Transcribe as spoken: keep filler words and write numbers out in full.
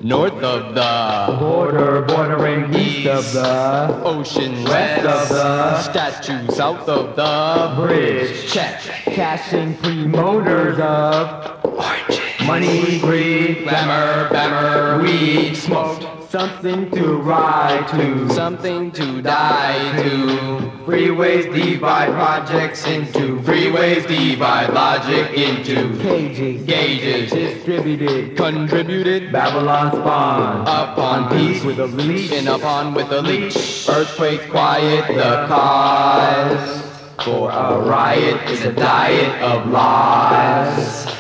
north of the border bordering east of the ocean, west of the statue, south of the bridge. Check. Cashing promoters of Oranges. money, greed, Glamour, bammer, weed, smoked. something to ride to, Something to die to. freeways divide projects into Freeways divide logic into cages, gauges. distributed, Contributed Babylon spawn, upon peace with a leash, and upon with a leash. Earthquake quiet the cause. For a riot is a diet of lies.